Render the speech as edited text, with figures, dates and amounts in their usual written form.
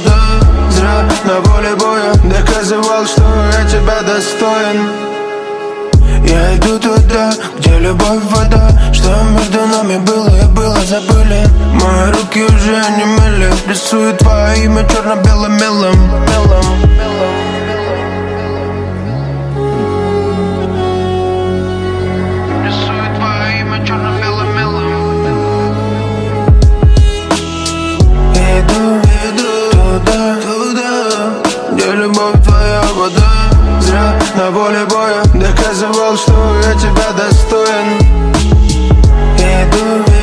вода. Зря на поле боя доказывал, что я тебя достоин. Я иду туда, где любовь вода. Что между нами было и было, забыли. Мои руки уже не мыли. Рисую твое имя черно-белым мелом. Рисую твое имя черно-белым мелом. Иду туда, где любовь твоя вода. Зря на поле боя доказывал, что я тебя достоин. Иду